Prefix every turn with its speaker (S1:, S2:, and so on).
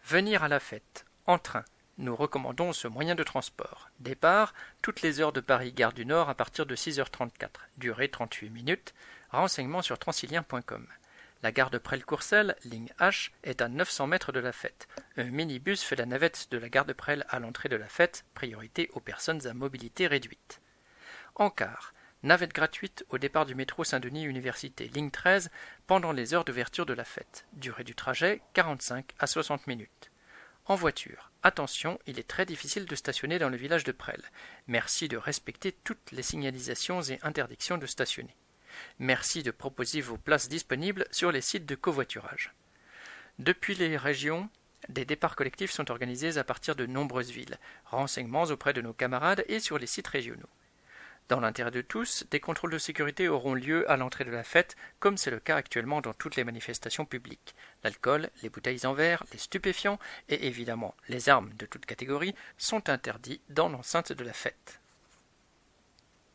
S1: Venir à la fête, en train. Nous recommandons ce moyen de transport. Départ, toutes les heures de Paris Gare du Nord à partir de 6h34. Durée 38 minutes. Renseignements sur transilien.com. La gare de Presles-Courcelles, ligne H, est à 900 mètres de la fête. Un minibus fait la navette de la gare de Presles à l'entrée de la fête, priorité aux personnes à mobilité réduite. En car, navette gratuite au départ du métro Saint-Denis Université, ligne 13, pendant les heures d'ouverture de la fête. Durée du trajet, 45 à 60 minutes. En voiture, attention, il est très difficile de stationner dans le village de Presles. Merci de respecter toutes les signalisations et interdictions de stationner. Merci de proposer vos places disponibles sur les sites de covoiturage. Depuis les régions, des départs collectifs sont organisés à partir de nombreuses villes. Renseignements auprès de nos camarades et sur les sites régionaux. Dans l'intérêt de tous, des contrôles de sécurité auront lieu à l'entrée de la fête, comme c'est le cas actuellement dans toutes les manifestations publiques. L'alcool, les bouteilles en verre, les stupéfiants et évidemment les armes de toute catégorie sont interdits dans l'enceinte de la fête.